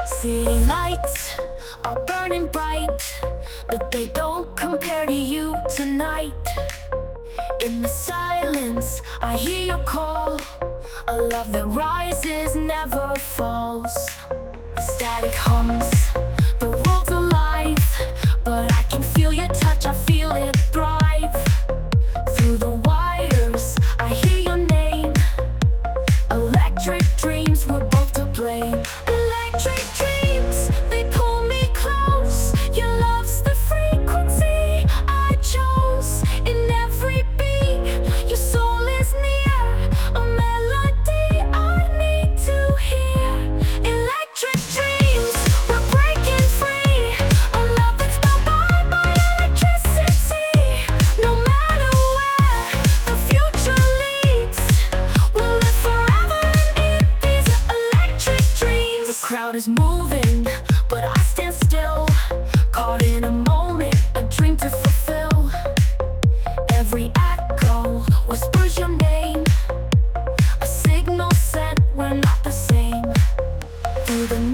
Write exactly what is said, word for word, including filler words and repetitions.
City lights are burning bright, but they don't compare to you tonight. In the silence, I hear your call, a love that rises, never falls. Static hums, the world's alive, but I can feel your touch, I feel it thrive. Through the wires, I hear your name. Electric dreams, we're both to blame. Electric dreams, they pull me close. Your love's the frequency I chose. In every beat, your soul is near, a melody I need to hear. Electric dreams, we're breaking free, a love that's bound by my electricity. No matter where the future leads, we'll live forever in these electric dreams. The crowd is moving, but I stand still, caught in a moment, a dream to fulfill. Every echo whispers your name, a signal sent, we're not the same. Through the